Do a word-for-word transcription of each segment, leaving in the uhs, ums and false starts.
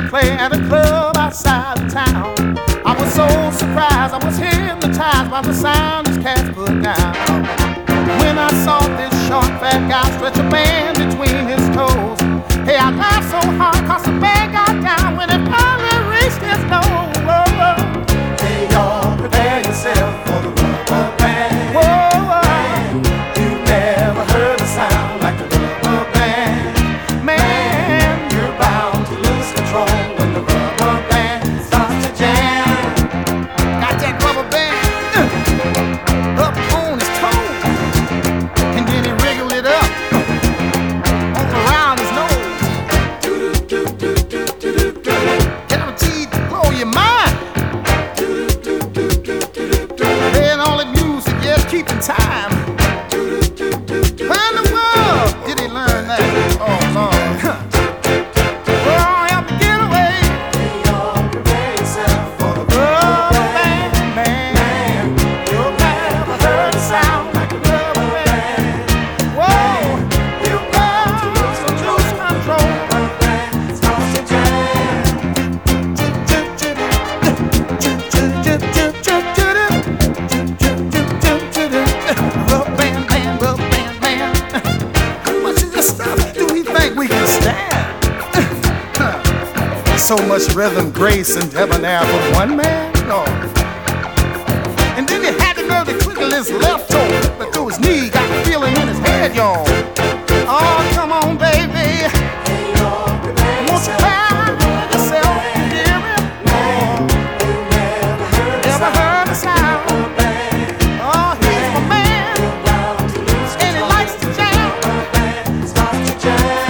play at a club outside of town. I was so surprised, I was hypnotized by the sound these cats put down. When I saw this short, fat guy stretch a band between his toes, hey, I laughed so hard cause the band got down when it finally reached his nose. Hey, y'all, prepare yourself for the rubber band. Whoa, whoa. You never heard a sound like the rubber band. Man, you're bound to lose control when the rubber band starts to jam. Got that rubber band uh, up on his toes, and then he wriggled it up uh, around his nose. Guaranteed to blow your mind. Playing all the music, yeah, keeping time. Where in the world did he learn that? Oh, Lord. Oh, help me get away. Y'all prepare yourself for the rubber band, man. You'll never heard a sound like a rubber band. Whoa, you got to lose control. Rubber band starts to jam. Rubber band, man, rubber band, man. How much of this stuff do we think we can stand? So much rhythm, grace, and debonair for one man? No. And then he had to go to twiddle his left toe, but through his knee, got the feeling in his head, y'all. Oh, come on, baby. Won't you cry yourself, dear? Never heard a sound. Oh, he's my man, and he likes to jam. Rubber band starts to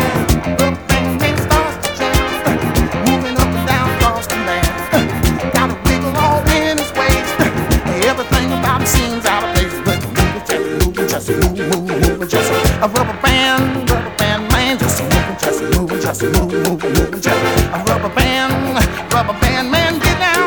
jam, moving up and down across the land. Got a wiggle all in his waist. Everything about him seems out of place, but moving, just moving, just move, move, moving, just a rubber band, rubber band man, just moving, just moving, just move, move, moving, just a rubber band, rubber band man, get down.